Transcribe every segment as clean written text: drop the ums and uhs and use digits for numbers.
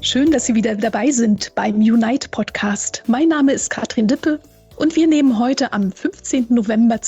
Schön, dass Sie wieder dabei sind beim Unite Podcast. Mein Name ist Katrin Dippe und wir nehmen heute am 15. November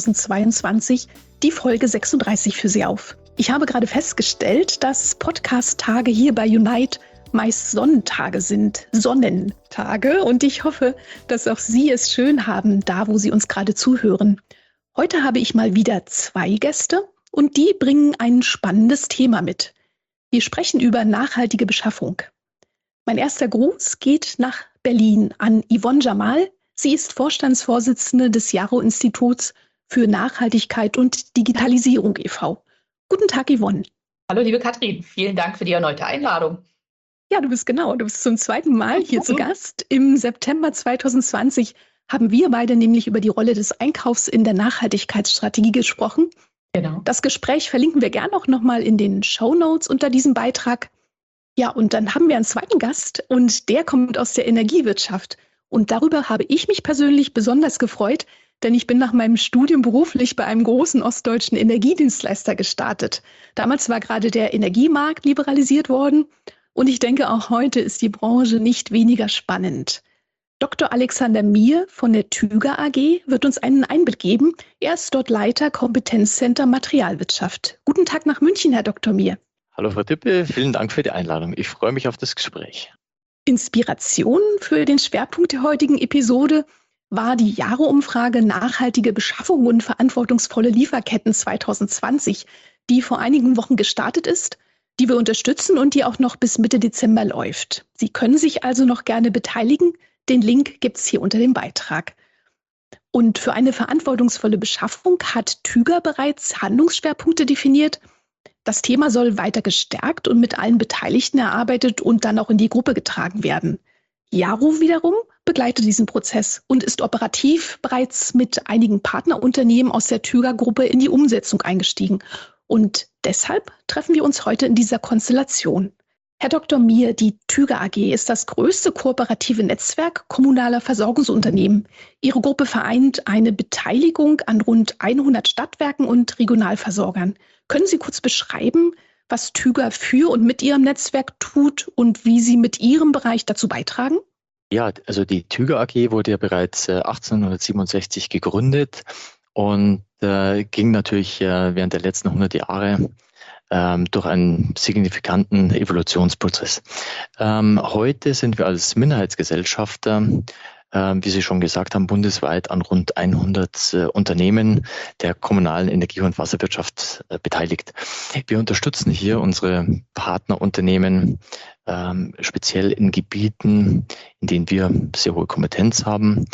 2022 die Folge 36 für Sie auf. Ich habe gerade festgestellt, dass Podcast-Tage hier bei Unite meist Sonnentage sind, Sonnentage, und ich hoffe, dass auch Sie es schön haben, da wo Sie uns gerade zuhören. Heute habe ich mal wieder 2 Gäste und die bringen ein spannendes Thema mit. Wir sprechen über nachhaltige Beschaffung. Mein erster Gruß geht nach Berlin an Yvonne Jamal. Sie ist Vorstandsvorsitzende des Jaro-Instituts für Nachhaltigkeit und Digitalisierung e.V. Guten Tag, Yvonne. Hallo, liebe Katrin. Vielen Dank für die erneute Einladung. Ja, du bist zum 2. Mal hier zu Gast. Im September 2020 haben wir beide nämlich über die Rolle des Einkaufs in der Nachhaltigkeitsstrategie gesprochen. Genau. Das Gespräch verlinken wir gerne auch nochmal in den Shownotes unter diesem Beitrag. Ja, und dann haben wir einen zweiten Gast und der kommt aus der Energiewirtschaft. Und darüber habe ich mich persönlich besonders gefreut, denn ich bin nach meinem Studium beruflich bei einem großen ostdeutschen Energiedienstleister gestartet. Damals war gerade der Energiemarkt liberalisiert worden und ich denke, auch heute ist die Branche nicht weniger spannend. Dr. Alexander Mier von der Tüger AG wird uns einen Einblick geben. Er ist dort Leiter Kompetenzcenter Materialwirtschaft. Guten Tag nach München, Herr Dr. Mier. Hallo Frau Dippe, vielen Dank für die Einladung. Ich freue mich auf das Gespräch. Inspiration für den Schwerpunkt der heutigen Episode war die Jaro-Umfrage Nachhaltige Beschaffung und verantwortungsvolle Lieferketten 2020, die vor einigen Wochen gestartet ist, die wir unterstützen und die auch noch bis Mitte Dezember läuft. Sie können sich also noch gerne beteiligen. Den Link gibt es hier unter dem Beitrag. Und für eine verantwortungsvolle Beschaffung hat Tüger bereits Handlungsschwerpunkte definiert. Das Thema soll weiter gestärkt und mit allen Beteiligten erarbeitet und dann auch in die Gruppe getragen werden. Jaro wiederum begleitet diesen Prozess und ist operativ bereits mit einigen Partnerunternehmen aus der Tüger-Gruppe in die Umsetzung eingestiegen. Und deshalb treffen wir uns heute in dieser Konstellation. Herr Dr. Mier, die Tüger AG ist das größte kooperative Netzwerk kommunaler Versorgungsunternehmen. Ihre Gruppe vereint eine Beteiligung an rund 100 Stadtwerken und Regionalversorgern. Können Sie kurz beschreiben, was Tüger für und mit Ihrem Netzwerk tut und wie Sie mit Ihrem Bereich dazu beitragen? Ja, also die Tüger AG wurde ja bereits 1867 gegründet und ging natürlich während der letzten 100 Jahre durch einen signifikanten Evolutionsprozess. Heute sind wir als Minderheitsgesellschafter, wie Sie schon gesagt haben, bundesweit an rund 100 Unternehmen der kommunalen Energie- und Wasserwirtschaft beteiligt. Wir unterstützen hier unsere Partnerunternehmen speziell in Gebieten, in denen wir sehr hohe Kompetenz haben,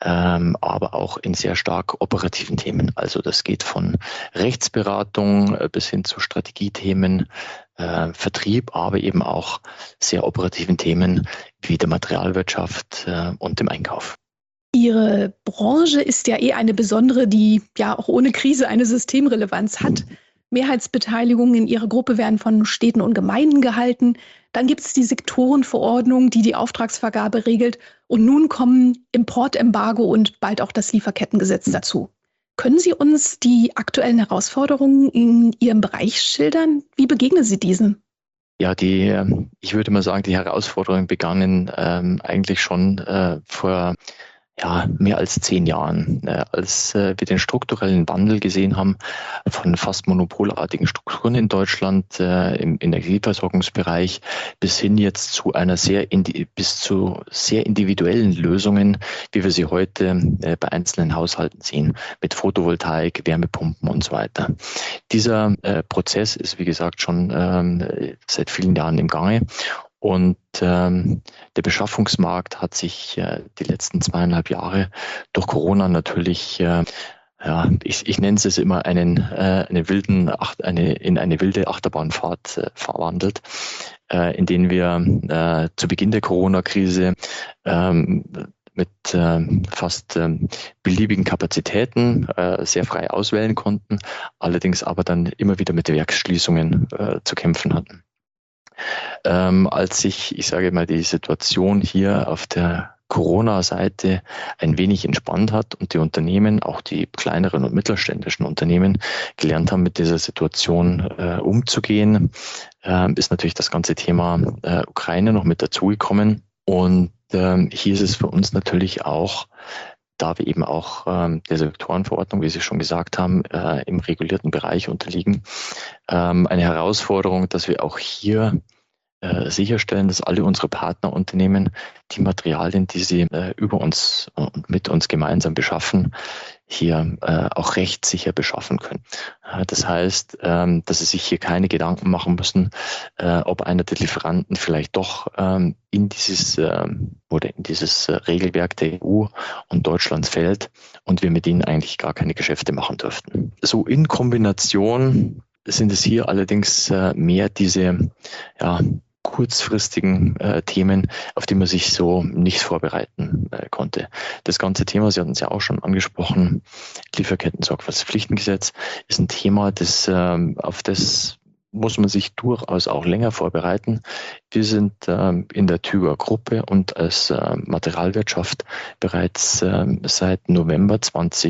aber auch in sehr stark operativen Themen. Also das geht von Rechtsberatung bis hin zu Strategiethemen, Vertrieb, aber eben auch sehr operativen Themen wie der Materialwirtschaft und dem Einkauf. Ihre Branche ist ja eine besondere, die ja auch ohne Krise eine Systemrelevanz hat. Mehrheitsbeteiligungen in Ihrer Gruppe werden von Städten und Gemeinden gehalten. Dann gibt es die Sektorenverordnung, die die Auftragsvergabe regelt. Und nun kommen Importembargo und bald auch das Lieferkettengesetz dazu. Können Sie uns die aktuellen Herausforderungen in Ihrem Bereich schildern? Wie begegnen Sie diesen? Ja, ich würde mal sagen, die Herausforderungen begannen eigentlich schon vor mehr als 10 Jahren, als wir den strukturellen Wandel gesehen haben von fast monopolartigen Strukturen in Deutschland im Energieversorgungsbereich bis hin jetzt zu bis zu sehr individuellen Lösungen, wie wir sie heute bei einzelnen Haushalten sehen, mit Photovoltaik, Wärmepumpen und so weiter. Dieser Prozess ist, wie gesagt, schon seit vielen Jahren im Gange. Und der Beschaffungsmarkt hat sich die letzten 2,5 Jahre durch Corona natürlich, ich nenne es immer in eine wilde Achterbahnfahrt verwandelt, in denen wir zu Beginn der Corona-Krise mit fast beliebigen Kapazitäten sehr frei auswählen konnten, allerdings aber dann immer wieder mit Werksschließungen zu kämpfen hatten. Als sich, ich sage mal, die Situation hier auf der Corona-Seite ein wenig entspannt hat und die Unternehmen, auch die kleineren und mittelständischen Unternehmen, gelernt haben, mit dieser Situation umzugehen, ist natürlich das ganze Thema Ukraine noch mit dazugekommen. Und hier ist es für uns natürlich auch, da wir eben auch der Sektorenverordnung, wie Sie schon gesagt haben, im regulierten Bereich unterliegen, eine Herausforderung, dass wir auch hier sicherstellen, dass alle unsere Partnerunternehmen die Materialien, die sie über uns und mit uns gemeinsam beschaffen, hier auch rechtssicher beschaffen können. Das heißt, dass sie sich hier keine Gedanken machen müssen, ob einer der Lieferanten vielleicht doch in dieses Regelwerk der EU und Deutschlands fällt und wir mit ihnen eigentlich gar keine Geschäfte machen dürften. So in Kombination sind es hier allerdings mehr diese kurzfristigen Themen, auf die man sich so nicht vorbereiten konnte. Das ganze Thema, Sie hatten es ja auch schon angesprochen, Lieferketten-Sorgfaltspflichtengesetz ist ein Thema, auf das muss man sich durchaus auch länger vorbereiten. Wir sind in der Tüger Gruppe und als Materialwirtschaft bereits seit November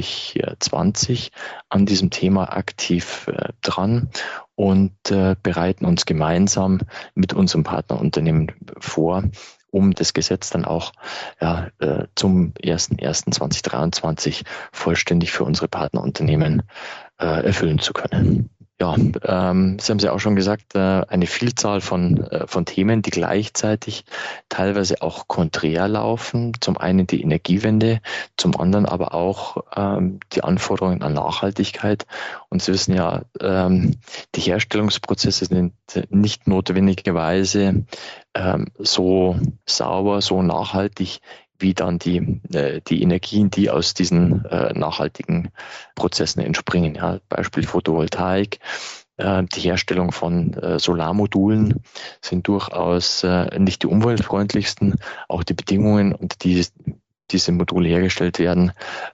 2020 an diesem Thema aktiv dran und bereiten uns gemeinsam mit unserem Partnerunternehmen vor, um das Gesetz dann auch zum 01.01.2023 vollständig für unsere Partnerunternehmen erfüllen zu können. Ja, Sie haben es ja auch schon gesagt, eine Vielzahl von Themen, die gleichzeitig teilweise auch konträr laufen. Zum einen die Energiewende, zum anderen aber auch die Anforderungen an Nachhaltigkeit. Und Sie wissen ja, die Herstellungsprozesse sind nicht notwendigerweise so sauber, so nachhaltig, wie dann die Energien, die aus diesen nachhaltigen Prozessen entspringen. Ja, Beispiel Photovoltaik, die Herstellung von Solarmodulen sind durchaus nicht die umweltfreundlichsten. Auch die Bedingungen, unter die diese Module hergestellt werden,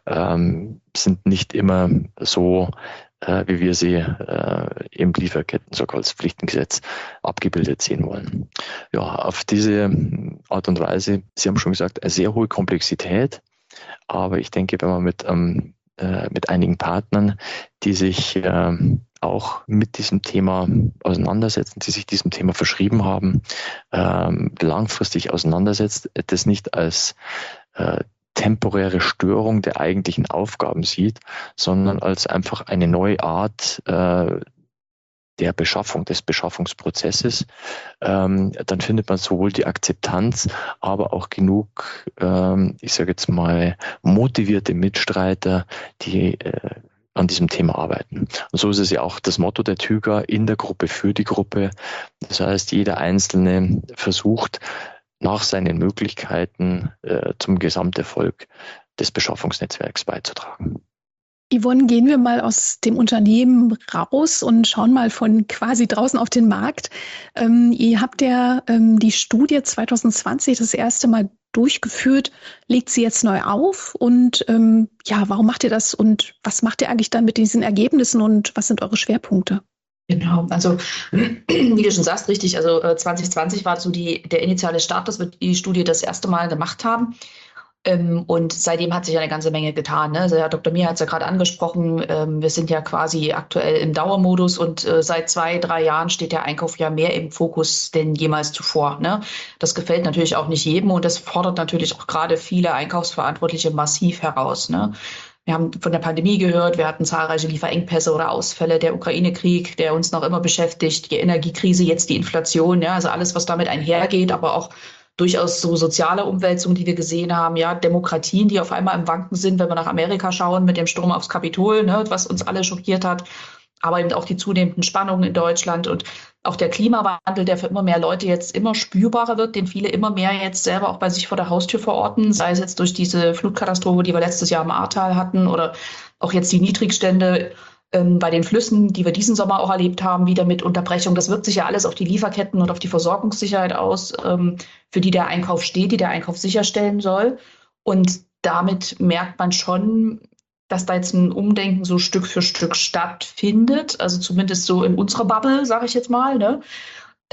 sind nicht immer so, wie wir sie im Lieferketten-Sorgfaltspflichtengesetz abgebildet sehen wollen. Ja, auf diese Art und Weise, Sie haben schon gesagt, eine sehr hohe Komplexität, aber ich denke, wenn man mit einigen Partnern, die sich auch mit diesem Thema auseinandersetzen, die sich diesem Thema verschrieben haben, langfristig auseinandersetzt, das nicht als temporäre Störung der eigentlichen Aufgaben sieht, sondern als einfach eine neue Art der Beschaffung, des Beschaffungsprozesses, dann findet man sowohl die Akzeptanz, aber auch genug, ich sage jetzt mal, motivierte Mitstreiter, die an diesem Thema arbeiten. Und so ist es ja auch das Motto der Tüga: in der Gruppe, für die Gruppe. Das heißt, jeder Einzelne versucht, nach seinen Möglichkeiten zum Gesamterfolg des Beschaffungsnetzwerks beizutragen. Yvonne, gehen wir mal aus dem Unternehmen raus und schauen mal von quasi draußen auf den Markt. Ihr habt ja die Studie 2020 das erste Mal durchgeführt, legt sie jetzt neu auf und warum macht ihr das und was macht ihr eigentlich dann mit diesen Ergebnissen und was sind eure Schwerpunkte? Genau, also wie du schon sagst, richtig, also 2020 war so der initiale Start, dass wir die Studie das erste Mal gemacht haben. Und seitdem hat sich eine ganze Menge getan. Ne? Also Herr Dr. Mier hat es ja gerade angesprochen, wir sind ja quasi aktuell im Dauermodus und seit 2-3 Jahren steht der Einkauf ja mehr im Fokus denn jemals zuvor. Ne? Das gefällt natürlich auch nicht jedem und das fordert natürlich auch gerade viele Einkaufsverantwortliche massiv heraus. Ne? Wir haben von der Pandemie gehört, wir hatten zahlreiche Lieferengpässe oder Ausfälle, der Ukraine-Krieg, der uns noch immer beschäftigt, die Energiekrise, jetzt die Inflation, ja, also alles, was damit einhergeht, aber auch durchaus so soziale Umwälzungen, die wir gesehen haben, ja, Demokratien, die auf einmal im Wanken sind, wenn wir nach Amerika schauen mit dem Sturm aufs Kapitol, ne, was uns alle schockiert hat, aber eben auch die zunehmenden Spannungen in Deutschland und auch der Klimawandel, der für immer mehr Leute jetzt immer spürbarer wird, den viele immer mehr jetzt selber auch bei sich vor der Haustür verorten, sei es jetzt durch diese Flutkatastrophe, die wir letztes Jahr im Ahrtal hatten oder auch jetzt die Niedrigstände bei den Flüssen, die wir diesen Sommer auch erlebt haben, wieder mit Unterbrechung. Das wirkt sich ja alles auf die Lieferketten und auf die Versorgungssicherheit aus, für die der Einkauf steht, die der Einkauf sicherstellen soll. Und damit merkt man schon, dass da jetzt ein Umdenken so Stück für Stück stattfindet. Also zumindest so in unserer Bubble, sage ich jetzt mal. Ne?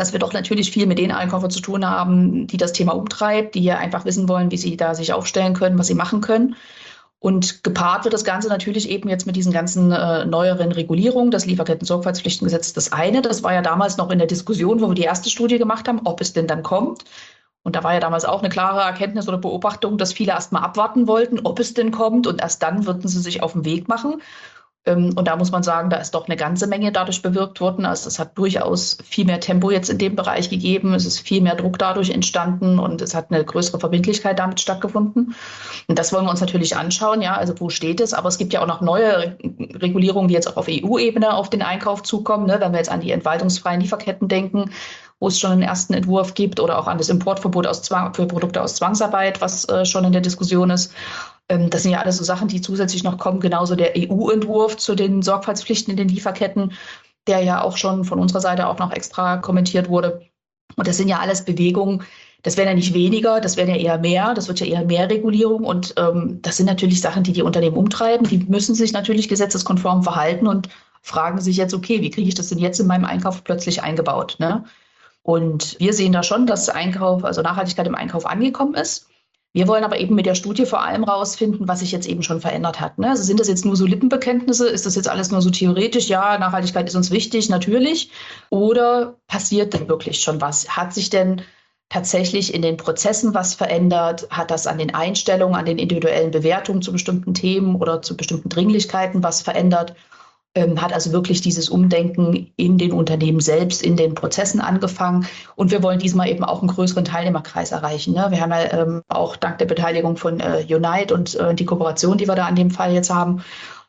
dass wir doch natürlich viel mit den Einkäufern zu tun haben, die das Thema umtreibt, die hier einfach wissen wollen, wie sie da sich aufstellen können, was sie machen können. Und gepaart wird das Ganze natürlich eben jetzt mit diesen ganzen neueren Regulierungen. Das Lieferketten-Sorgfaltspflichtengesetz, das eine, das war ja damals noch in der Diskussion, wo wir die erste Studie gemacht haben, ob es denn dann kommt. Und da war ja damals auch eine klare Erkenntnis oder Beobachtung, dass viele erst mal abwarten wollten, ob es denn kommt. Und erst dann würden sie sich auf den Weg machen. Und da muss man sagen, da ist doch eine ganze Menge dadurch bewirkt worden. Also es hat durchaus viel mehr Tempo jetzt in dem Bereich gegeben. Es ist viel mehr Druck dadurch entstanden und es hat eine größere Verbindlichkeit damit stattgefunden. Und das wollen wir uns natürlich anschauen. Ja, also wo steht es? Aber es gibt ja auch noch neue Regulierungen, die jetzt auch auf EU-Ebene auf den Einkauf zukommen. Ne? Wenn wir jetzt an die entwaltungsfreien Lieferketten denken, wo es schon einen ersten Entwurf gibt, oder auch an das Importverbot für Produkte aus Zwangsarbeit, was schon in der Diskussion ist. Das sind ja alles so Sachen, die zusätzlich noch kommen. Genauso der EU-Entwurf zu den Sorgfaltspflichten in den Lieferketten, der ja auch schon von unserer Seite auch noch extra kommentiert wurde. Und das sind ja alles Bewegungen. Das wären ja nicht weniger, das wären ja eher mehr. Das wird ja eher mehr Regulierung. Und das sind natürlich Sachen, die die Unternehmen umtreiben. Die müssen sich natürlich gesetzeskonform verhalten und fragen sich jetzt, okay, wie kriege ich das denn jetzt in meinem Einkauf plötzlich eingebaut? Ne? Und wir sehen da schon, dass also Nachhaltigkeit im Einkauf angekommen ist. Wir wollen aber eben mit der Studie vor allem rausfinden, was sich jetzt eben schon verändert hat. Ne? Also sind das jetzt nur so Lippenbekenntnisse? Ist das jetzt alles nur so theoretisch? Ja, Nachhaltigkeit ist uns wichtig, natürlich. Oder passiert denn wirklich schon was? Hat sich denn tatsächlich in den Prozessen was verändert? Hat das an den Einstellungen, an den individuellen Bewertungen zu bestimmten Themen oder zu bestimmten Dringlichkeiten was verändert? Hat also wirklich dieses Umdenken in den Unternehmen selbst, in den Prozessen angefangen. Und wir wollen diesmal eben auch einen größeren Teilnehmerkreis erreichen. Ne? Wir haben ja auch dank der Beteiligung von Unite und die Kooperation, die wir da an dem Fall jetzt haben,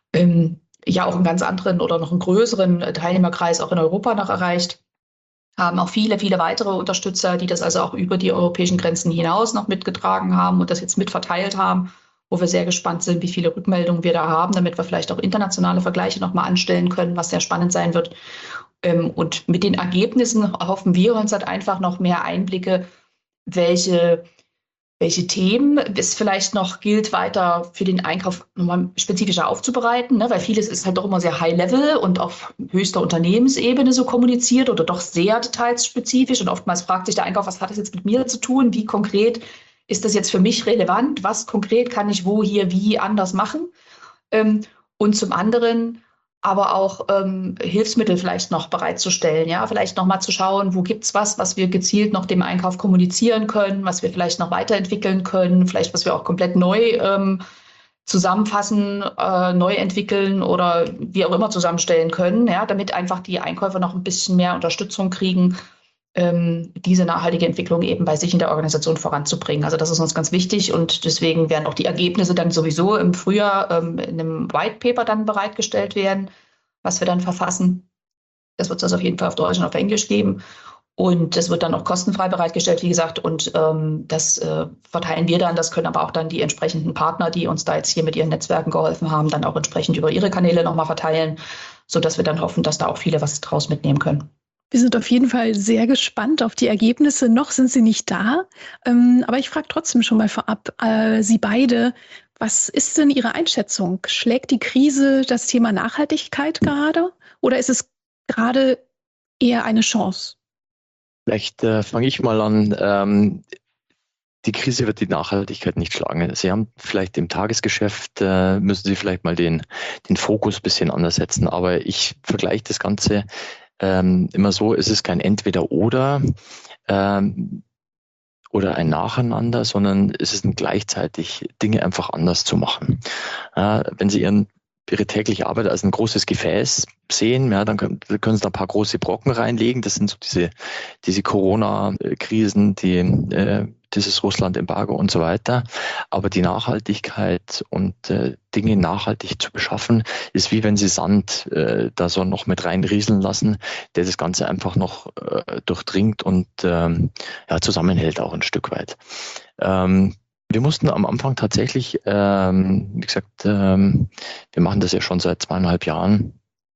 ja auch einen ganz anderen oder noch einen größeren Teilnehmerkreis auch in Europa noch erreicht. Haben auch viele, viele weitere Unterstützer, die das also auch über die europäischen Grenzen hinaus noch mitgetragen haben und das jetzt mitverteilt haben, wo wir sehr gespannt sind, wie viele Rückmeldungen wir da haben, damit wir vielleicht auch internationale Vergleiche nochmal anstellen können, was sehr spannend sein wird. Und mit den Ergebnissen erhoffen wir uns halt einfach noch mehr Einblicke, welche Themen es vielleicht noch gilt, weiter für den Einkauf nochmal spezifischer aufzubereiten, ne? Weil vieles ist halt doch immer sehr high-level und auf höchster Unternehmensebene so kommuniziert oder doch sehr detailspezifisch. Und oftmals fragt sich der Einkauf, was hat das jetzt mit mir zu tun? Wie konkret ist das jetzt für mich relevant? Was konkret kann ich wo, hier, wie anders machen? Und zum anderen aber auch Hilfsmittel vielleicht noch bereitzustellen, ja, vielleicht noch mal zu schauen, wo gibt's was wir gezielt noch dem Einkauf kommunizieren können, was wir vielleicht noch weiterentwickeln können, vielleicht was wir auch komplett neu zusammenfassen, neu entwickeln oder wie auch immer zusammenstellen können, ja, damit einfach die Einkäufer noch ein bisschen mehr Unterstützung kriegen, diese nachhaltige Entwicklung eben bei sich in der Organisation voranzubringen. Also das ist uns ganz wichtig und deswegen werden auch die Ergebnisse dann sowieso im Frühjahr in einem White Paper dann bereitgestellt werden, was wir dann verfassen. Das wird es also auf jeden Fall auf Deutsch und auf Englisch geben und das wird dann auch kostenfrei bereitgestellt, wie gesagt, und das verteilen wir dann. Das können aber auch dann die entsprechenden Partner, die uns da jetzt hier mit ihren Netzwerken geholfen haben, dann auch entsprechend über ihre Kanäle nochmal verteilen, sodass wir dann hoffen, dass da auch viele was draus mitnehmen können. Wir sind auf jeden Fall sehr gespannt auf die Ergebnisse. Noch sind sie nicht da, aber ich frage trotzdem schon mal vorab, Sie beide, was ist denn Ihre Einschätzung? Schlägt die Krise das Thema Nachhaltigkeit gerade oder ist es gerade eher eine Chance? Vielleicht fange ich mal an. Die Krise wird die Nachhaltigkeit nicht schlagen. Sie haben vielleicht im Tagesgeschäft, müssen Sie vielleicht mal den Fokus ein bisschen anders setzen. Aber ich vergleiche das Ganze immer so, es ist kein Entweder-Oder oder ein Nacheinander, sondern es ist gleichzeitig Dinge einfach anders zu machen. Wenn Sie Ihre tägliche Arbeit als ein großes Gefäß sehen, ja, dann können Sie da ein paar große Brocken reinlegen. Das sind so diese Corona-Krisen, dieses Russland-Embargo und so weiter. Aber die Nachhaltigkeit und Dinge nachhaltig zu beschaffen, ist wie wenn Sie Sand da so noch mit reinrieseln lassen, der das Ganze einfach noch durchdringt und zusammenhält auch ein Stück weit. Wir mussten am Anfang tatsächlich, wie gesagt, wir machen das ja schon seit 2,5 Jahren,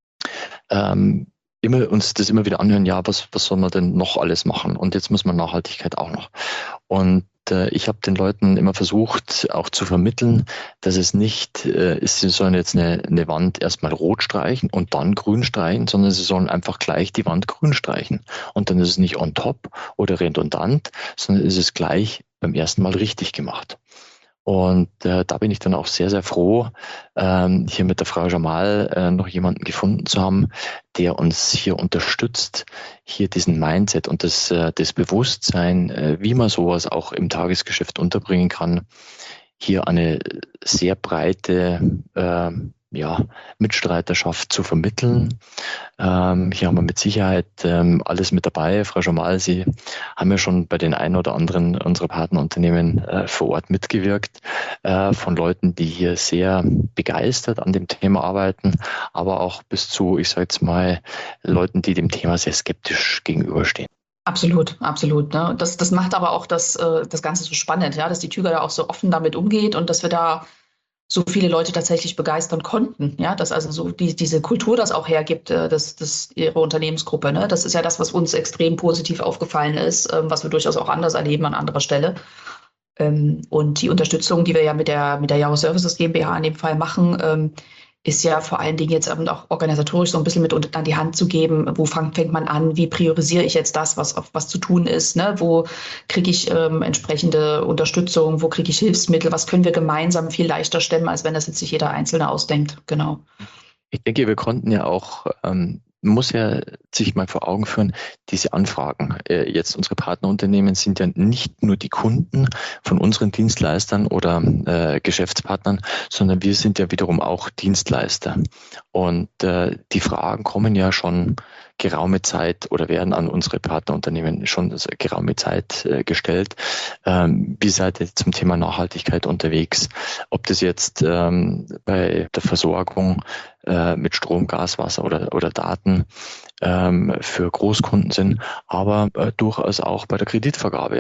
uns das immer wieder anhören, ja, was soll man denn noch alles machen? Und jetzt muss man Nachhaltigkeit auch noch. Und ich habe den Leuten immer versucht, auch zu vermitteln, dass es nicht ist, sie sollen jetzt eine Wand erstmal rot streichen und dann grün streichen, sondern sie sollen einfach gleich die Wand grün streichen. Und dann ist es nicht on top oder redundant, sondern ist es gleich beim ersten Mal richtig gemacht. Und da bin ich dann auch sehr, sehr froh, hier mit der Frau Jamal noch jemanden gefunden zu haben, der uns hier unterstützt, hier diesen Mindset und das Bewusstsein, wie man sowas auch im Tagesgeschäft unterbringen kann, hier eine sehr breite Mitstreiterschaft zu vermitteln. Hier haben wir mit Sicherheit alles mit dabei. Frau Jamal, Sie haben ja schon bei den einen oder anderen unserer Partnerunternehmen vor Ort mitgewirkt, von Leuten, die hier sehr begeistert an dem Thema arbeiten, aber auch bis zu, ich sage jetzt mal, Leuten, die dem Thema sehr skeptisch gegenüberstehen. Absolut, absolut. Ne? Das macht aber auch das Ganze so spannend, ja, dass die Tüger da auch so offen damit umgeht und dass wir da so viele Leute tatsächlich begeistern konnten. Ja, dass also so diese Kultur das auch hergibt, ihre Unternehmensgruppe. Ne? Das ist ja das, was uns extrem positiv aufgefallen ist, was wir durchaus auch anders erleben an anderer Stelle. Und die Unterstützung, die wir ja mit der Yaro Services GmbH in dem Fall machen, ist ja vor allen Dingen jetzt auch organisatorisch so ein bisschen mit an die Hand zu geben, wo fängt man an, wie priorisiere ich jetzt das, was zu tun ist, ne? Wo kriege ich entsprechende Unterstützung, wo kriege ich Hilfsmittel, was können wir gemeinsam viel leichter stemmen, als wenn das jetzt sich jeder Einzelne ausdenkt, genau. Ich denke, wir konnten ja auch, muss ja sich mal vor Augen führen, diese Anfragen. Jetzt unsere Partnerunternehmen sind ja nicht nur die Kunden von unseren Dienstleistern oder Geschäftspartnern, sondern wir sind ja wiederum auch Dienstleister. Und die Fragen kommen ja schon geraume Zeit oder werden an unsere Partnerunternehmen schon geraume Zeit gestellt. Wie seid ihr zum Thema Nachhaltigkeit unterwegs? Ob das jetzt bei der Versorgung mit Strom, Gas, Wasser oder Daten für Großkunden sind, aber durchaus auch bei der Kreditvergabe.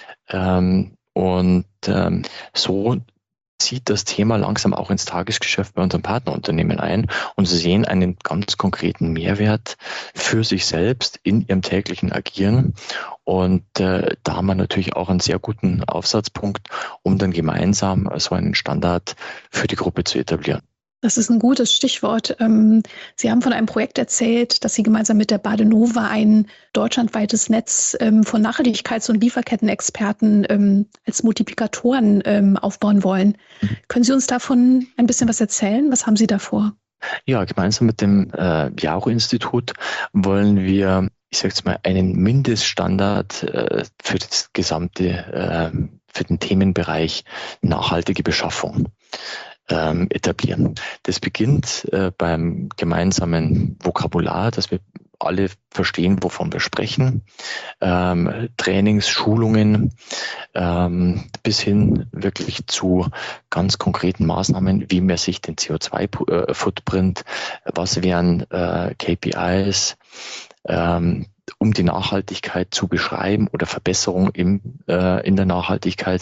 So zieht das Thema langsam auch ins Tagesgeschäft bei unseren Partnerunternehmen ein und sie sehen einen ganz konkreten Mehrwert für sich selbst in ihrem täglichen Agieren. Und da haben wir natürlich auch einen sehr guten Aufsatzpunkt, um dann gemeinsam so einen Standard für die Gruppe zu etablieren. Das ist ein gutes Stichwort. Sie haben von einem Projekt erzählt, dass Sie gemeinsam mit der Badenova ein deutschlandweites Netz von Nachhaltigkeits- und Lieferkettenexperten als Multiplikatoren aufbauen wollen. Können Sie uns davon ein bisschen was erzählen? Was haben Sie da vor? Ja, gemeinsam mit dem Yaro-Institut wollen wir, ich sage jetzt mal, einen Mindeststandard für das gesamte, für den Themenbereich nachhaltige Beschaffung etablieren. Das beginnt beim gemeinsamen Vokabular, dass wir alle verstehen, wovon wir sprechen, Trainings, Schulungen, bis hin wirklich zu ganz konkreten Maßnahmen, wie messe ich den CO2-Footprint, was wären KPIs, um die Nachhaltigkeit zu beschreiben oder Verbesserung in der Nachhaltigkeit,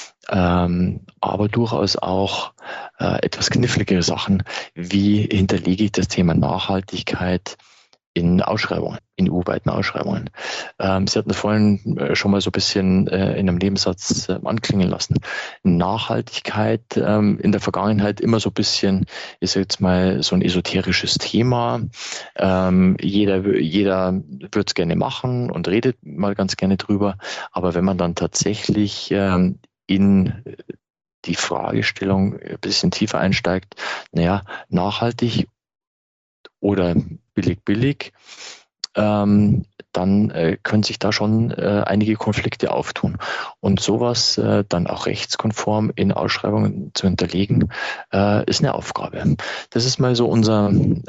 aber durchaus auch etwas kniffligere Sachen, wie hinterlege ich das Thema Nachhaltigkeit in Ausschreibungen, in EU-weiten Ausschreibungen. Sie hatten vorhin schon mal so ein bisschen in einem Nebensatz anklingen lassen. Nachhaltigkeit in der Vergangenheit immer so ein bisschen, ist jetzt mal so ein esoterisches Thema. Jeder würde es gerne machen und redet mal ganz gerne drüber. Aber wenn man dann tatsächlich in die Fragestellung ein bisschen tiefer einsteigt, nachhaltig oder billig, dann können sich da schon einige Konflikte auftun. Und sowas dann auch rechtskonform in Ausschreibungen zu hinterlegen, ist eine Aufgabe. Das ist mal so unser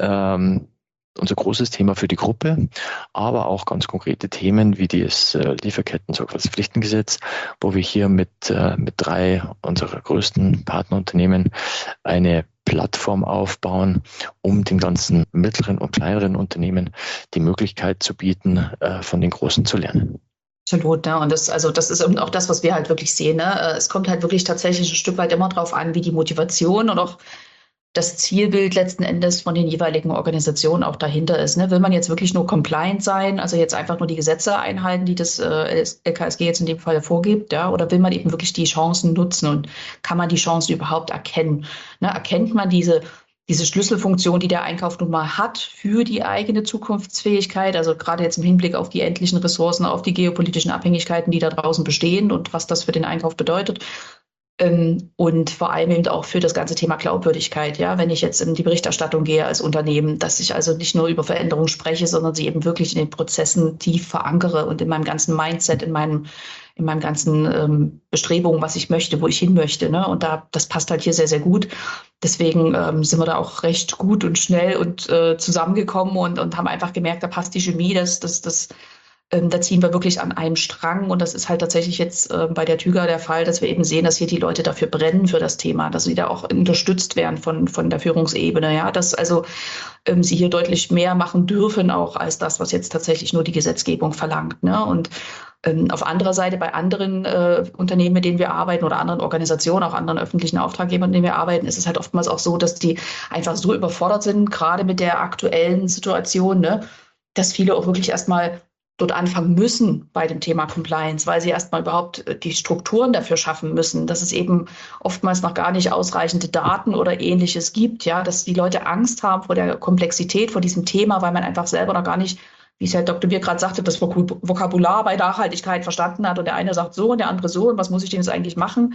großes Thema für die Gruppe, aber auch ganz konkrete Themen wie das Lieferketten-Sorgfaltspflichtengesetz, wo wir hier mit 3 unserer größten Partnerunternehmen eine Plattform aufbauen, um den ganzen mittleren und kleineren Unternehmen die Möglichkeit zu bieten, von den Großen zu lernen. Absolut, ne? Und das ist eben auch das, was wir halt wirklich sehen. Ne? Es kommt halt wirklich tatsächlich ein Stück weit immer drauf an, wie die Motivation und auch das Zielbild letzten Endes von den jeweiligen Organisationen auch dahinter ist. Ne? Will man jetzt wirklich nur compliant sein, also jetzt einfach nur die Gesetze einhalten, die das LKSG jetzt in dem Fall vorgibt, ja? Oder will man eben wirklich die Chancen nutzen und kann man die Chancen überhaupt erkennen? Ne? Erkennt man diese Schlüsselfunktion, die der Einkauf nun mal hat für die eigene Zukunftsfähigkeit, also gerade jetzt im Hinblick auf die endlichen Ressourcen, auf die geopolitischen Abhängigkeiten, die da draußen bestehen und was das für den Einkauf bedeutet. Und vor allem eben auch für das ganze Thema Glaubwürdigkeit, ja, wenn ich jetzt in die Berichterstattung gehe als Unternehmen, dass ich also nicht nur über Veränderungen spreche, sondern sie eben wirklich in den Prozessen tief verankere und in meinem ganzen Mindset, in meinem ganzen Bestrebungen, was ich möchte, wo ich hin möchte. Ne? Und das passt halt hier sehr, sehr gut. Deswegen sind wir da auch recht gut und schnell und zusammengekommen und haben einfach gemerkt, da passt die Chemie, da ziehen wir wirklich an einem Strang und das ist halt tatsächlich jetzt bei der TÜGA der Fall, dass wir eben sehen, dass hier die Leute dafür brennen für das Thema, dass sie da auch unterstützt werden von der Führungsebene, ja, dass also sie hier deutlich mehr machen dürfen auch als das, was jetzt tatsächlich nur die Gesetzgebung verlangt, ne? Und auf anderer Seite bei anderen Unternehmen, mit denen wir arbeiten oder anderen Organisationen, auch anderen öffentlichen Auftraggebern, mit denen wir arbeiten, ist es halt oftmals auch so, dass die einfach so überfordert sind, gerade mit der aktuellen Situation, ne, dass viele auch wirklich erstmal dort anfangen müssen bei dem Thema Compliance, weil sie erstmal überhaupt die Strukturen dafür schaffen müssen, dass es eben oftmals noch gar nicht ausreichende Daten oder Ähnliches gibt, ja, dass die Leute Angst haben vor der Komplexität, vor diesem Thema, weil man einfach selber noch gar nicht, wie es Herr Dr. Bier gerade sagte, das Vokabular bei Nachhaltigkeit verstanden hat und der eine sagt so und der andere so und was muss ich denn jetzt eigentlich machen,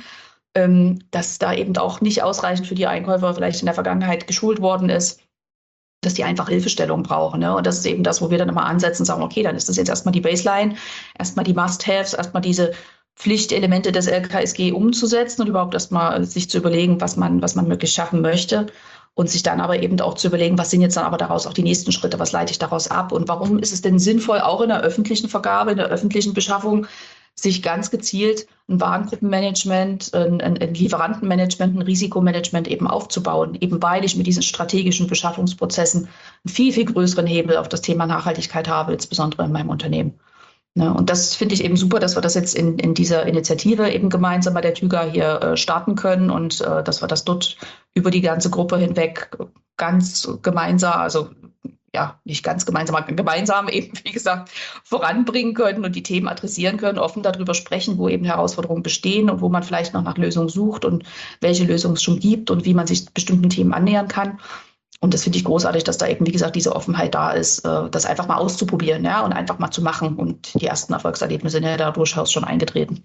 dass da eben auch nicht ausreichend für die Einkäufer vielleicht in der Vergangenheit geschult worden ist, dass die einfach Hilfestellung brauchen. Ne? Und das ist eben das, wo wir dann immer ansetzen und sagen, okay, dann ist das jetzt erstmal die Baseline, erstmal die Must-Haves, erstmal diese Pflichtelemente des LKSG umzusetzen und überhaupt erstmal sich zu überlegen, was man wirklich schaffen möchte und sich dann aber eben auch zu überlegen, was sind jetzt dann aber daraus auch die nächsten Schritte, was leite ich daraus ab und warum ist es denn sinnvoll, auch in der öffentlichen Vergabe, in der öffentlichen Beschaffung, sich ganz gezielt ein Warengruppenmanagement, ein Lieferantenmanagement, ein Risikomanagement eben aufzubauen, eben weil ich mit diesen strategischen Beschaffungsprozessen einen viel, viel größeren Hebel auf das Thema Nachhaltigkeit habe, insbesondere in meinem Unternehmen. Ne? Und das finde ich eben super, dass wir das jetzt in dieser Initiative eben gemeinsam bei der TÜGA hier starten können und dass wir das dort über die ganze Gruppe hinweg ganz gemeinsam, also ja, nicht ganz gemeinsam, aber gemeinsam eben, wie gesagt, voranbringen können und die Themen adressieren können, offen darüber sprechen, wo eben Herausforderungen bestehen und wo man vielleicht noch nach Lösungen sucht und welche Lösungen es schon gibt und wie man sich bestimmten Themen annähern kann. Und das finde ich großartig, dass da eben, wie gesagt, diese Offenheit da ist, das einfach mal auszuprobieren, ja, und einfach mal zu machen. Und die ersten Erfolgserlebnisse sind ja da durchaus schon eingetreten.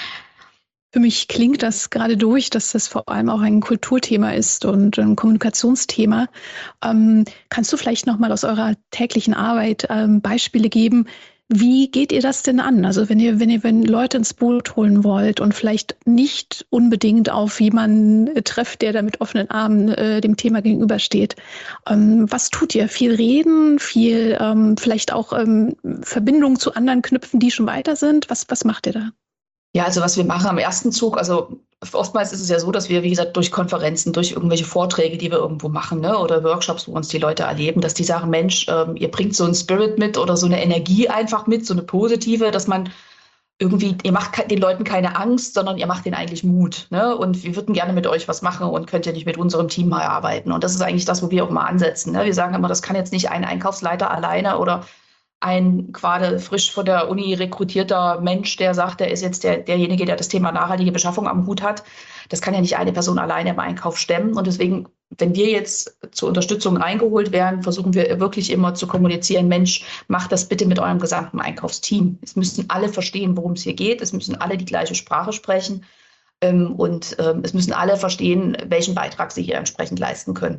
Für mich klingt das gerade durch, dass das vor allem auch ein Kulturthema ist und ein Kommunikationsthema. Kannst du vielleicht noch mal aus eurer täglichen Arbeit Beispiele geben? Wie geht ihr das denn an? Also wenn Leute ins Boot holen wollt und vielleicht nicht unbedingt auf jemanden trefft, der da mit offenen Armen dem Thema gegenübersteht. Was tut ihr? Viel reden, viel vielleicht auch Verbindungen zu anderen knüpfen, die schon weiter sind? Was macht ihr da? Ja, also was wir machen am ersten Zug, also oftmals ist es ja so, dass wir, wie gesagt, durch Konferenzen, durch irgendwelche Vorträge, die wir irgendwo machen, ne, oder Workshops, wo uns die Leute erleben, dass die sagen, Mensch, ihr bringt so einen Spirit mit oder so eine Energie einfach mit, so eine positive, dass man irgendwie, ihr macht den Leuten keine Angst, sondern ihr macht denen eigentlich Mut. Ne? Und wir würden gerne mit euch was machen und könnt ihr nicht mit unserem Team mal arbeiten. Und das ist eigentlich das, wo wir auch mal ansetzen. Ne? Wir sagen immer, das kann jetzt nicht ein Einkaufsleiter alleine oder ein gerade frisch von der Uni rekrutierter Mensch, der sagt, der ist jetzt derjenige, der das Thema nachhaltige Beschaffung am Hut hat. Das kann ja nicht eine Person alleine im Einkauf stemmen. Und deswegen, wenn wir jetzt zur Unterstützung reingeholt werden, versuchen wir wirklich immer zu kommunizieren, Mensch, macht das bitte mit eurem gesamten Einkaufsteam. Es müssen alle verstehen, worum es hier geht. Es müssen alle die gleiche Sprache sprechen. Und es müssen alle verstehen, welchen Beitrag sie hier entsprechend leisten können.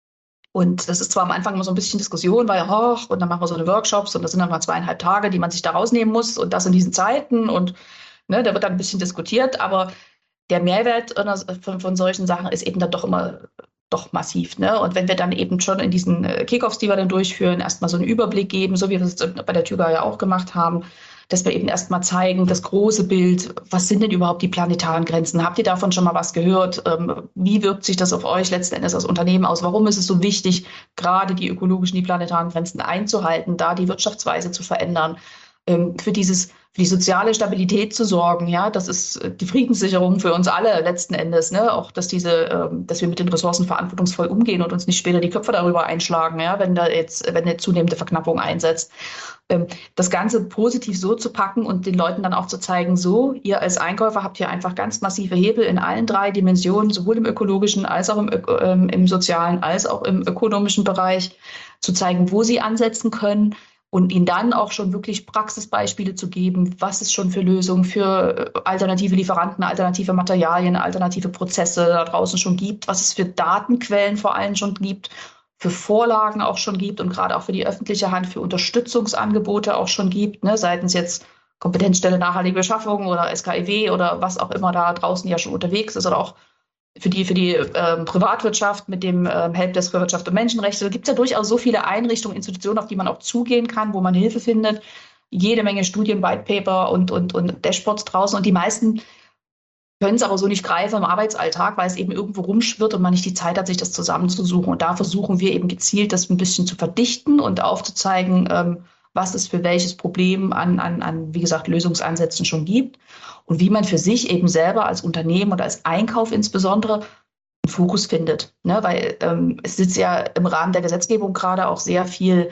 Und das ist zwar am Anfang immer so ein bisschen Diskussion, weil, und dann machen wir so eine Workshops und das sind dann mal 2,5 Tage, die man sich da rausnehmen muss und das in diesen Zeiten und ne, da wird dann ein bisschen diskutiert, aber der Mehrwert von solchen Sachen ist eben dann doch immer doch massiv. Ne? Und wenn wir dann eben schon in diesen Kickoffs, die wir dann durchführen, erstmal so einen Überblick geben, so wie wir es bei der TÜGA ja auch gemacht haben, dass wir eben erstmal zeigen, das große Bild, was sind denn überhaupt die planetaren Grenzen? Habt ihr davon schon mal was gehört? Wie wirkt sich das auf euch letzten Endes als Unternehmen aus? Warum ist es so wichtig, gerade die ökologischen, die planetaren Grenzen einzuhalten, da die Wirtschaftsweise zu verändern? Für für die soziale Stabilität zu sorgen. Ja, das ist die Friedenssicherung für uns alle letzten Endes. Ne? Auch, dass dass wir mit den Ressourcen verantwortungsvoll umgehen und uns nicht später die Köpfe darüber einschlagen, ja, wenn eine zunehmende Verknappung einsetzt. Das Ganze positiv so zu packen und den Leuten dann auch zu zeigen, so, ihr als Einkäufer habt hier einfach ganz massive Hebel in allen 3 Dimensionen, sowohl im ökologischen als auch im sozialen als auch im ökonomischen Bereich, zu zeigen, wo sie ansetzen können und ihnen dann auch schon wirklich Praxisbeispiele zu geben, was es schon für Lösungen für alternative Lieferanten, alternative Materialien, alternative Prozesse da draußen schon gibt, was es für Datenquellen vor allem schon gibt, für Vorlagen auch schon gibt und gerade auch für die öffentliche Hand für Unterstützungsangebote auch schon gibt, ne, seitens jetzt Kompetenzstelle nachhaltige Beschaffung oder SKIW oder was auch immer da draußen ja schon unterwegs ist oder auch für die Privatwirtschaft mit dem Helpdesk für Wirtschaft und Menschenrechte. Da gibt es ja durchaus so viele Einrichtungen, Institutionen, auf die man auch zugehen kann, wo man Hilfe findet. Jede Menge Studien, White Paper und Dashboards draußen. Und die meisten können es aber so nicht greifen im Arbeitsalltag, weil es eben irgendwo rumschwirrt und man nicht die Zeit hat, sich das zusammenzusuchen. Und da versuchen wir eben gezielt, das ein bisschen zu verdichten und aufzuzeigen, was es für welches Problem an, wie gesagt, Lösungsansätzen schon gibt und wie man für sich eben selber als Unternehmen oder als Einkauf insbesondere einen Fokus findet. Ne? Weil es sitzt ja im Rahmen der Gesetzgebung gerade auch sehr viel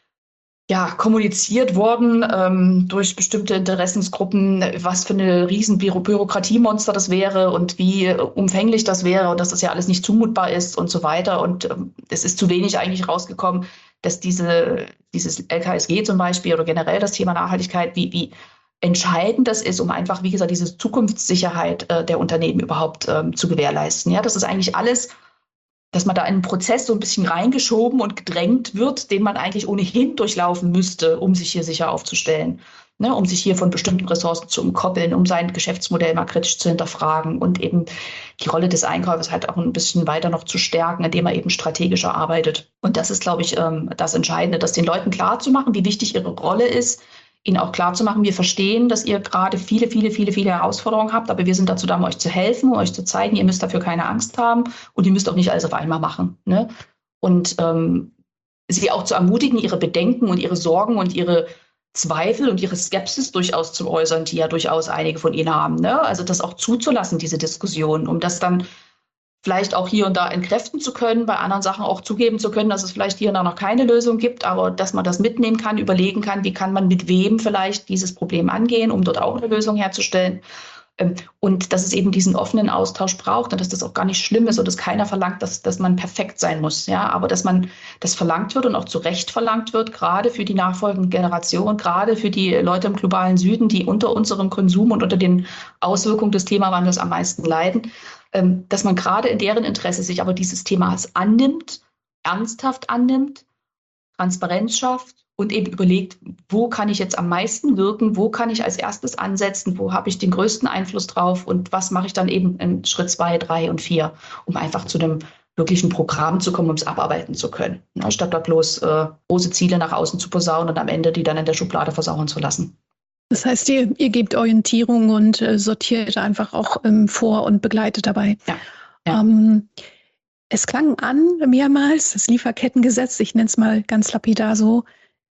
kommuniziert worden durch bestimmte Interessensgruppen, was für eine riesen Bürokratiemonster das wäre und wie umfänglich das wäre und dass das ja alles nicht zumutbar ist und so weiter. Und es ist zu wenig eigentlich rausgekommen, dass dieses LKSG zum Beispiel oder generell das Thema Nachhaltigkeit, wie entscheidend das ist, um einfach, wie gesagt, diese Zukunftssicherheit der Unternehmen überhaupt zu gewährleisten. Ja, das ist eigentlich alles, dass man da in einen Prozess so ein bisschen reingeschoben und gedrängt wird, den man eigentlich ohnehin durchlaufen müsste, um sich hier sicher aufzustellen, ne, um sich hier von bestimmten Ressourcen zu umkoppeln, um sein Geschäftsmodell mal kritisch zu hinterfragen und eben die Rolle des Einkaufs halt auch ein bisschen weiter noch zu stärken, indem er eben strategischer arbeitet. Und das ist, glaube ich, das Entscheidende, das den Leuten klarzumachen, wie wichtig ihre Rolle ist, ihnen auch klarzumachen, wir verstehen, dass ihr gerade viele Herausforderungen habt, aber wir sind dazu da, um euch zu helfen, um euch zu zeigen, ihr müsst dafür keine Angst haben und ihr müsst auch nicht alles auf einmal machen. Ne? Und sie auch zu ermutigen, ihre Bedenken und ihre Sorgen und ihre Zweifel und ihre Skepsis durchaus zu äußern, die ja durchaus einige von ihnen haben. Ne? Also das auch zuzulassen, diese Diskussion, um das dann vielleicht auch hier und da entkräften zu können, bei anderen Sachen auch zugeben zu können, dass es vielleicht hier und da noch keine Lösung gibt, aber dass man das mitnehmen kann, überlegen kann, wie kann man mit wem vielleicht dieses Problem angehen, um dort auch eine Lösung herzustellen. Und dass es eben diesen offenen Austausch braucht und dass das auch gar nicht schlimm ist und dass keiner verlangt, dass man perfekt sein muss. Ja, aber dass man das verlangt wird und auch zu Recht verlangt wird, gerade für die nachfolgende Generation, gerade für die Leute im globalen Süden, die unter unserem Konsum und unter den Auswirkungen des Klimawandels am meisten leiden, dass man gerade in deren Interesse sich aber dieses Themas annimmt, ernsthaft annimmt, Transparenz schafft und eben überlegt, wo kann ich jetzt am meisten wirken, wo kann ich als erstes ansetzen, wo habe ich den größten Einfluss drauf und was mache ich dann eben in Schritt 2, 3 und 4, um einfach zu einem wirklichen Programm zu kommen, um es abarbeiten zu können, statt da bloß große Ziele nach außen zu posaunen und am Ende die dann in der Schublade versauern zu lassen. Das heißt, ihr gebt Orientierung und sortiert einfach auch vor und begleitet dabei. Ja. Es klang an mehrmals, das Lieferkettengesetz, ich nenne es mal ganz lapidar so,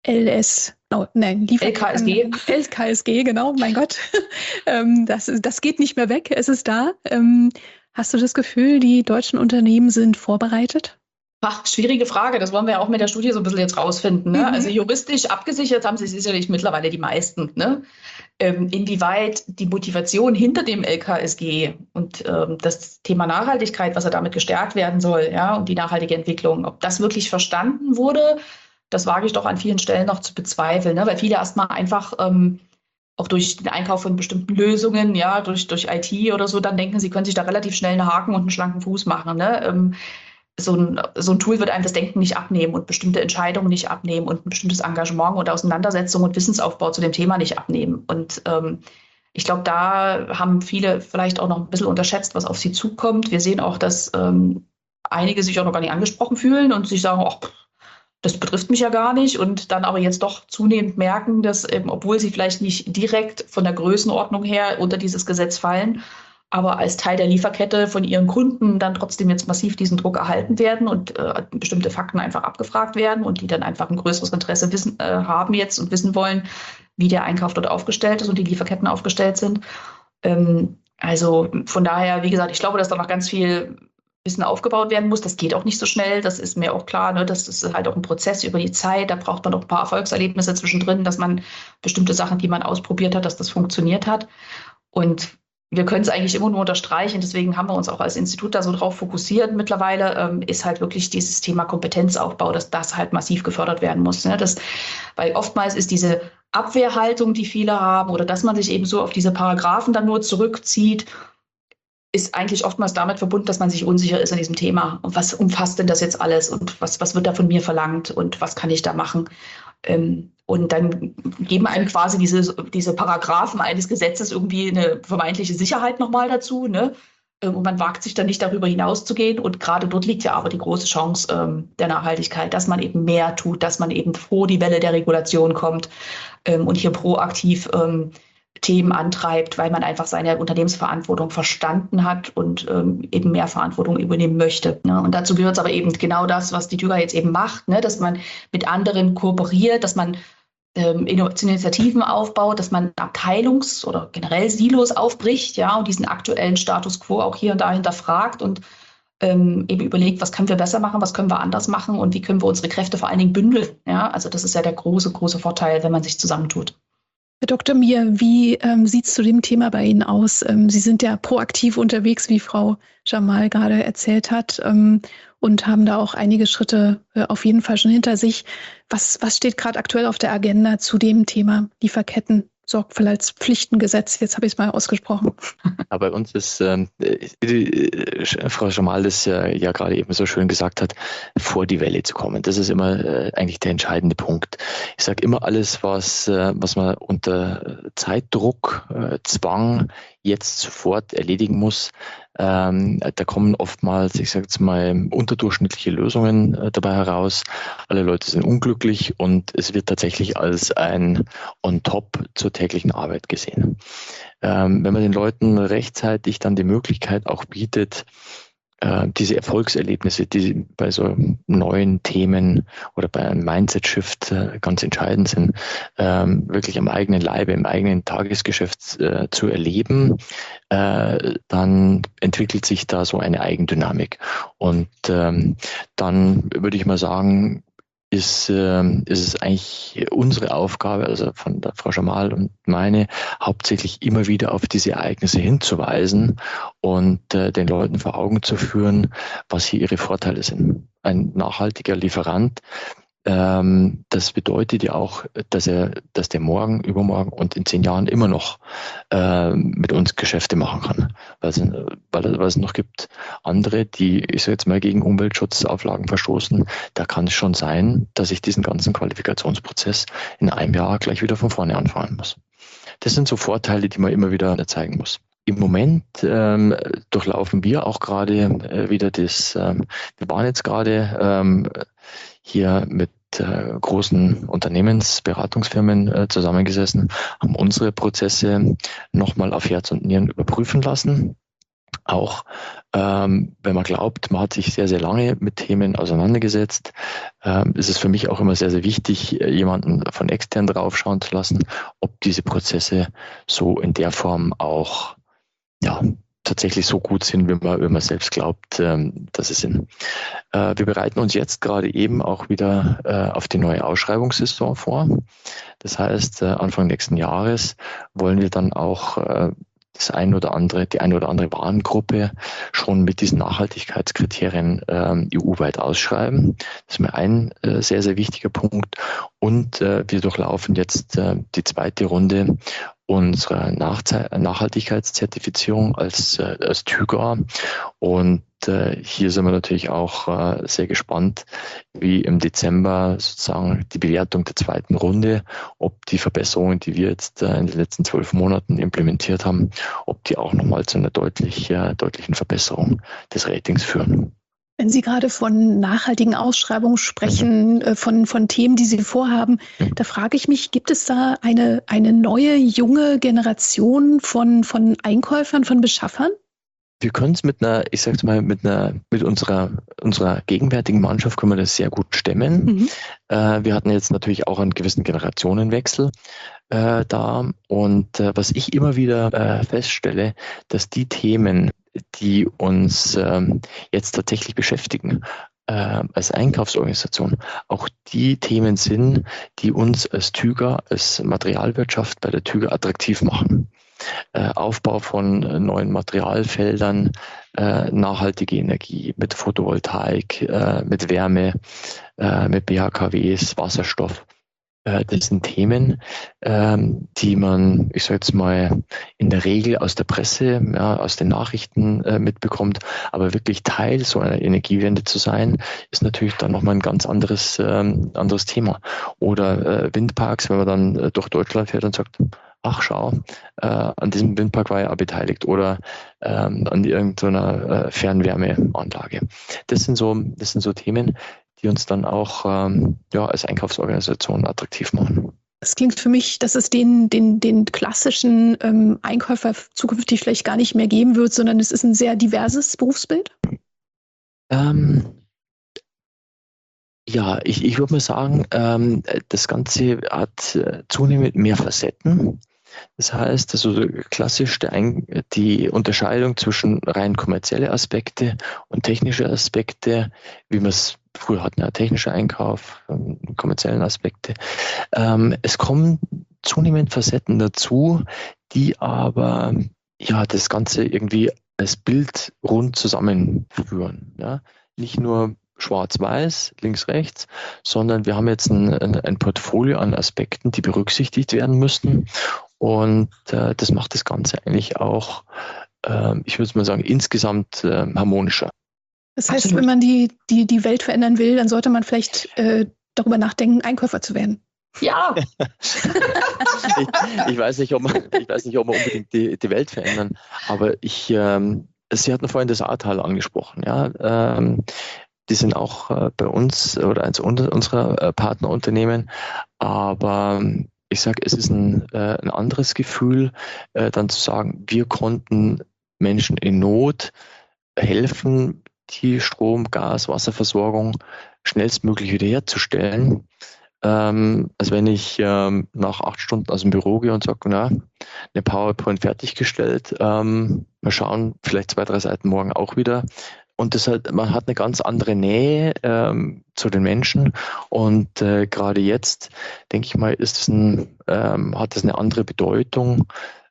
LKSG, genau, mein Gott. Das geht nicht mehr weg, es ist da. Hast du das Gefühl, die deutschen Unternehmen sind vorbereitet? Schwierige Frage, das wollen wir ja auch mit der Studie so ein bisschen jetzt rausfinden. Ne? Also juristisch abgesichert haben sie sicherlich mittlerweile die meisten. Ne? Inwieweit die Motivation hinter dem LKSG und das Thema Nachhaltigkeit, was ja damit gestärkt werden soll, ja, und die nachhaltige Entwicklung, ob das wirklich verstanden wurde, das wage ich doch an vielen Stellen noch zu bezweifeln, ne? Weil viele erstmal einfach auch durch den Einkauf von bestimmten Lösungen, ja, durch IT oder so, dann denken, sie können sich da relativ schnell einen Haken und einen schlanken Fuß machen. Ne? So ein Tool wird einem das Denken nicht abnehmen und bestimmte Entscheidungen nicht abnehmen und ein bestimmtes Engagement und Auseinandersetzung und Wissensaufbau zu dem Thema nicht abnehmen. Und ich glaube, da haben viele vielleicht auch noch ein bisschen unterschätzt, was auf sie zukommt. Wir sehen auch, dass einige sich auch noch gar nicht angesprochen fühlen und sich sagen, ach, das betrifft mich ja gar nicht und dann aber jetzt doch zunehmend merken, dass obwohl sie vielleicht nicht direkt von der Größenordnung her unter dieses Gesetz fallen, aber als Teil der Lieferkette von ihren Kunden dann trotzdem jetzt massiv diesen Druck erhalten werden und bestimmte Fakten einfach abgefragt werden und die dann einfach ein größeres Interesse haben jetzt und wissen wollen, wie der Einkauf dort aufgestellt ist und die Lieferketten aufgestellt sind. Also von daher, wie gesagt, ich glaube, dass da noch ganz viel Wissen aufgebaut werden muss. Das geht auch nicht so schnell, das ist mir auch klar. Ne? Das ist halt auch ein Prozess über die Zeit. Da braucht man auch ein paar Erfolgserlebnisse zwischendrin, dass man bestimmte Sachen, die man ausprobiert hat, dass das funktioniert hat. Und wir können es eigentlich immer nur unterstreichen. Deswegen haben wir uns auch als Institut da so drauf fokussiert mittlerweile, ist halt wirklich dieses Thema Kompetenzaufbau, dass das halt massiv gefördert werden muss. Ne? Weil oftmals ist diese Abwehrhaltung, die viele haben, oder dass man sich eben so auf diese Paragraphen dann nur zurückzieht, ist eigentlich oftmals damit verbunden, dass man sich unsicher ist in diesem Thema. Und was umfasst denn das jetzt alles? Und was wird da von mir verlangt? Und was kann ich da machen? Und dann geben einem quasi diese Paragraphen eines Gesetzes irgendwie eine vermeintliche Sicherheit nochmal dazu. Ne? Und man wagt sich dann nicht darüber hinauszugehen. Und gerade dort liegt ja aber die große Chance der Nachhaltigkeit, dass man eben mehr tut, dass man eben vor die Welle der Regulation kommt und hier proaktiv Themen antreibt, weil man einfach seine Unternehmensverantwortung verstanden hat und eben mehr Verantwortung übernehmen möchte. Ne? Und dazu gehört es aber eben genau das, was die TÜGA jetzt eben macht, ne? Dass man mit anderen kooperiert, dass man Initiativen aufbaut, dass man Abteilungs- oder generell Silos aufbricht, ja, und diesen aktuellen Status quo auch hier und da hinterfragt und eben überlegt, was können wir besser machen, was können wir anders machen und wie können wir unsere Kräfte vor allen Dingen bündeln. Ja? Also das ist ja der große, große Vorteil, wenn man sich zusammentut. Herr Dr. Mier, wie sieht es zu dem Thema bei Ihnen aus? Sie sind ja proaktiv unterwegs, wie Frau Jamal gerade erzählt hat, und haben da auch einige Schritte auf jeden Fall schon hinter sich. Was steht gerade aktuell auf der Agenda zu dem Thema Lieferketten? Sorgfaltspflichtengesetz, jetzt habe ich es mal ausgesprochen. Aber bei uns ist, Frau Jamal das ja gerade eben so schön gesagt hat, vor die Welle zu kommen. Das ist immer eigentlich der entscheidende Punkt. Ich sage immer, alles, was man unter Zeitdruck, Zwang jetzt sofort erledigen muss, da kommen oftmals, ich sage jetzt mal, unterdurchschnittliche Lösungen dabei heraus. Alle Leute sind unglücklich und es wird tatsächlich als ein On-top zur täglichen Arbeit gesehen. Wenn man den Leuten rechtzeitig dann die Möglichkeit auch bietet, diese Erfolgserlebnisse, die bei so neuen Themen oder bei einem Mindset-Shift ganz entscheidend sind, wirklich am eigenen Leibe, im eigenen Tagesgeschäft zu erleben, dann entwickelt sich da so eine Eigendynamik. Und dann würde ich mal sagen, ist es eigentlich unsere Aufgabe, also von der Frau Jamal und meine, hauptsächlich immer wieder auf diese Ereignisse hinzuweisen und den Leuten vor Augen zu führen, was hier ihre Vorteile sind. Ein nachhaltiger Lieferant, das bedeutet ja auch, dass der morgen, übermorgen und in 10 Jahren immer noch mit uns Geschäfte machen kann. Weil es noch gibt andere, die, ich sage jetzt mal, gegen Umweltschutzauflagen verstoßen. Da kann es schon sein, dass ich diesen ganzen Qualifikationsprozess in einem Jahr gleich wieder von vorne anfangen muss. Das sind so Vorteile, die man immer wieder zeigen muss. Im Moment durchlaufen wir auch gerade wieder wir waren jetzt gerade hier mit großen Unternehmensberatungsfirmen zusammengesessen, haben unsere Prozesse nochmal auf Herz und Nieren überprüfen lassen. Auch wenn man glaubt, man hat sich sehr, sehr lange mit Themen auseinandergesetzt, ist es für mich auch immer sehr, sehr wichtig, jemanden von extern draufschauen zu lassen, ob diese Prozesse so in der Form auch tatsächlich so gut sind, wie man selbst glaubt, dass sie sind. Wir bereiten uns jetzt gerade eben auch wieder auf die neue Ausschreibungssaison vor. Das heißt, Anfang nächsten Jahres wollen wir dann auch die eine oder andere Warengruppe schon mit diesen Nachhaltigkeitskriterien EU-weit ausschreiben. Das ist mir ein sehr, sehr wichtiger Punkt. Und wir durchlaufen jetzt die zweite Runde unserer Nachhaltigkeitszertifizierung als TÜGA. Und hier sind wir natürlich auch sehr gespannt, wie im Dezember sozusagen die Bewertung der zweiten Runde, ob die Verbesserungen, die wir jetzt in den letzten 12 Monaten implementiert haben, ob die auch nochmal zu einer deutlichen Verbesserung des Ratings führen. Wenn Sie gerade von nachhaltigen Ausschreibungen sprechen, von Themen, die Sie vorhaben, da frage ich mich, gibt es da eine neue, junge Generation von Einkäufern, von Beschaffern? Wir können es ich sag's mal, mit unserer gegenwärtigen Mannschaft können wir das sehr gut stemmen. Wir hatten jetzt natürlich auch einen gewissen Generationenwechsel da. Und was ich immer wieder feststelle, dass die Themen, die uns jetzt tatsächlich beschäftigen, als Einkaufsorganisation, auch die Themen sind, die uns als Tüger, als Materialwirtschaft bei der Tüger attraktiv machen. Aufbau von neuen Materialfeldern, nachhaltige Energie mit Photovoltaik, mit Wärme, mit BHKWs, Wasserstoff. Das sind Themen, die man, ich sage jetzt mal, in der Regel aus der Presse, aus den Nachrichten mitbekommt. Aber wirklich Teil so einer Energiewende zu sein, ist natürlich dann nochmal ein ganz anderes Thema. Oder Windparks, wenn man dann durch Deutschland fährt und sagt, ach schau, an diesem Windpark war ja auch beteiligt oder an irgendeiner Fernwärmeanlage. Das sind so Themen, die uns dann auch als Einkaufsorganisation attraktiv machen. Es klingt für mich, dass es den klassischen Einkäufer zukünftig vielleicht gar nicht mehr geben wird, sondern es ist ein sehr diverses Berufsbild. Ich würde mal sagen, das Ganze hat zunehmend mehr Facetten. Das heißt, also klassisch die Unterscheidung zwischen rein kommerzielle Aspekte und technische Aspekte, wie wir es früher hatten, technischer Einkauf, kommerziellen Aspekte. Es kommen zunehmend Facetten dazu, die aber das Ganze irgendwie als Bild rund zusammenführen. Ja? Nicht nur schwarz-weiß, links, rechts, sondern wir haben jetzt ein Portfolio an Aspekten, die berücksichtigt werden müssen. Und das macht das Ganze eigentlich auch, ich würde mal sagen, insgesamt harmonischer. Das heißt, wenn man die Welt verändern will, dann sollte man vielleicht darüber nachdenken, Einkäufer zu werden. Ja. ich weiß nicht, ob wir unbedingt die Welt verändern, aber Sie hatten vorhin das Ahrtal angesprochen, ja. Die sind auch bei uns oder eins unserer Partnerunternehmen, aber ich sage, es ist ein anderes Gefühl, dann zu sagen, wir konnten Menschen in Not helfen, die Strom-, Gas-, Wasserversorgung schnellstmöglich wiederherzustellen. Als wenn ich nach 8 Stunden aus dem Büro gehe und sage, eine PowerPoint fertiggestellt, mal schauen, vielleicht 2, 3 Seiten morgen auch wieder. Und man hat eine ganz andere Nähe zu den Menschen. Und gerade jetzt, denke ich mal, hat es eine andere Bedeutung,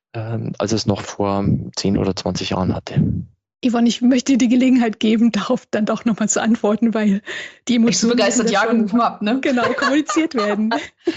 als es noch vor 10 oder 20 Jahren hatte. Yvonne, ich möchte dir die Gelegenheit geben, darauf dann doch nochmal zu antworten, weil die Emotionen, ich so begeistert ja gerufen habe, ne? Genau, kommuniziert werden.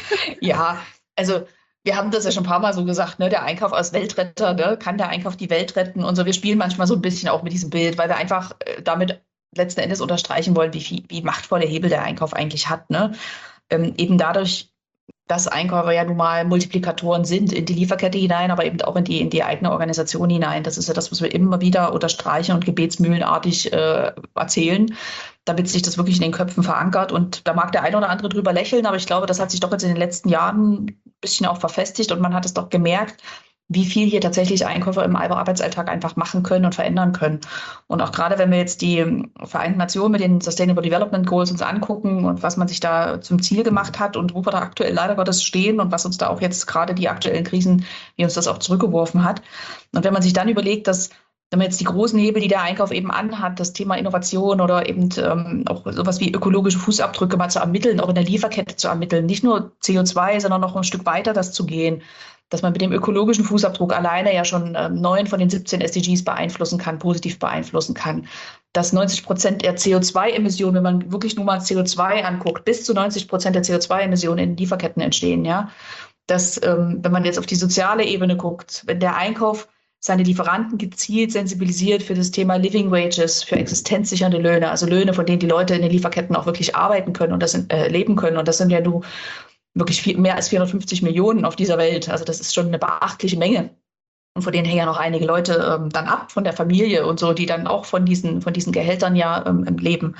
Ja, also wir haben das ja schon ein paar Mal so gesagt, ne? Der Einkauf als Weltretter, ne? Kann der Einkauf die Welt retten und so. Wir spielen manchmal so ein bisschen auch mit diesem Bild, weil wir einfach damit letzten Endes unterstreichen wollen, wie machtvoll der Hebel der Einkauf eigentlich hat, ne? Eben dadurch, dass Einkäufer ja nun mal Multiplikatoren sind in die Lieferkette hinein, aber eben auch in die eigene Organisation hinein. Das ist ja das, was wir immer wieder unterstreichen und gebetsmühlenartig erzählen, damit sich das wirklich in den Köpfen verankert. Und da mag der eine oder andere drüber lächeln, aber ich glaube, das hat sich doch jetzt in den letzten Jahren ein bisschen auch verfestigt und man hat es doch gemerkt, wie viel hier tatsächlich Einkäufer im Arbeitsalltag einfach machen können und verändern können. Und auch gerade, wenn wir jetzt die Vereinten Nationen mit den Sustainable Development Goals uns angucken und was man sich da zum Ziel gemacht hat und wo wir da aktuell leider Gottes stehen und was uns da auch jetzt gerade die aktuellen Krisen, wie uns das auch zurückgeworfen hat. Und wenn man sich dann überlegt, dass wenn man jetzt die großen Hebel, die der Einkauf eben anhat, das Thema Innovation oder eben auch sowas wie ökologische Fußabdrücke mal zu ermitteln, auch in der Lieferkette zu ermitteln, nicht nur CO2, sondern noch ein Stück weiter das zu gehen, dass man mit dem ökologischen Fußabdruck alleine ja schon 9 von den 17 SDGs beeinflussen kann, positiv beeinflussen kann. Dass 90% der CO2-Emissionen, wenn man wirklich nur mal CO2 anguckt, bis zu 90% der CO2-Emissionen in Lieferketten entstehen, ja. Dass, wenn man jetzt auf die soziale Ebene guckt, wenn der Einkauf seine Lieferanten gezielt sensibilisiert für das Thema Living Wages, für existenzsichernde Löhne, also Löhne, von denen die Leute in den Lieferketten auch wirklich arbeiten können und das leben können. Und das sind ja nur wirklich mehr als 450 Millionen auf dieser Welt. Also das ist schon eine beachtliche Menge. Und von denen hängen ja noch einige Leute dann ab, von der Familie und so, die dann auch von diesen Gehältern ja leben.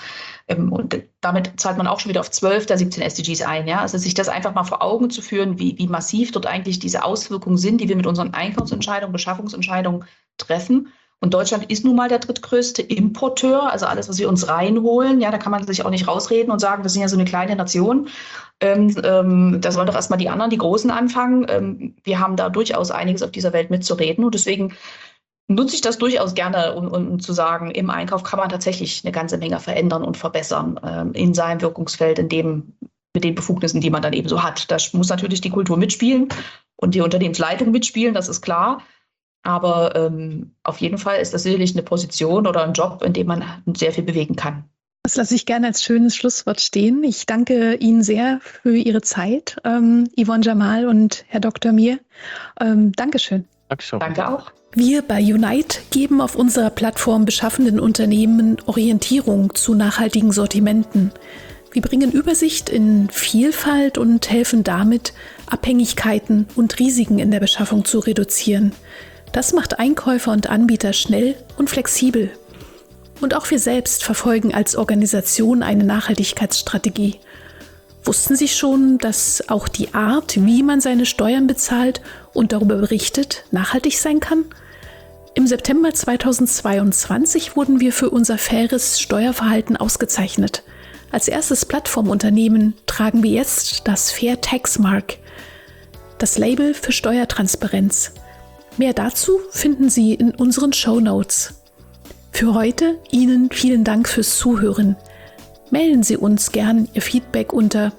Und damit zahlt man auch schon wieder auf 12 der 17 SDGs ein. Ja? Also sich das einfach mal vor Augen zu führen, wie massiv dort eigentlich diese Auswirkungen sind, die wir mit unseren Einkaufsentscheidungen, Beschaffungsentscheidungen treffen Und Deutschland ist nun mal der drittgrößte Importeur, also alles, was wir uns reinholen, ja, da kann man sich auch nicht rausreden und sagen, wir sind ja so eine kleine Nation. Da sollen doch erstmal die anderen, die Großen anfangen. Wir haben da durchaus einiges auf dieser Welt mitzureden und deswegen nutze ich das durchaus gerne, um zu sagen, im Einkauf kann man tatsächlich eine ganze Menge verändern und verbessern in seinem Wirkungsfeld, mit den Befugnissen, die man dann eben so hat. Da muss natürlich die Kultur mitspielen und die Unternehmensleitung mitspielen, das ist klar. Aber auf jeden Fall ist das sicherlich eine Position oder ein Job, in dem man sehr viel bewegen kann. Das lasse ich gerne als schönes Schlusswort stehen. Ich danke Ihnen sehr für Ihre Zeit, Yvonne Jamal und Herr Dr. Mir. Dankeschön. Danke auch. Wir bei Unite geben auf unserer Plattform beschaffenden Unternehmen Orientierung zu nachhaltigen Sortimenten. Wir bringen Übersicht in Vielfalt und helfen damit, Abhängigkeiten und Risiken in der Beschaffung zu reduzieren. Das macht Einkäufer und Anbieter schnell und flexibel. Und auch wir selbst verfolgen als Organisation eine Nachhaltigkeitsstrategie. Wussten Sie schon, dass auch die Art, wie man seine Steuern bezahlt und darüber berichtet, nachhaltig sein kann? Im September 2022 wurden wir für unser faires Steuerverhalten ausgezeichnet. Als erstes Plattformunternehmen tragen wir jetzt das Fair Tax Mark, das Label für Steuertransparenz. Mehr dazu finden Sie in unseren Shownotes. Für heute Ihnen vielen Dank fürs Zuhören. Melden Sie uns gern Ihr Feedback unter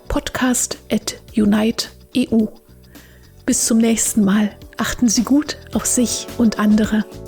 podcast@unite.eu. Bis zum nächsten Mal. Achten Sie gut auf sich und andere.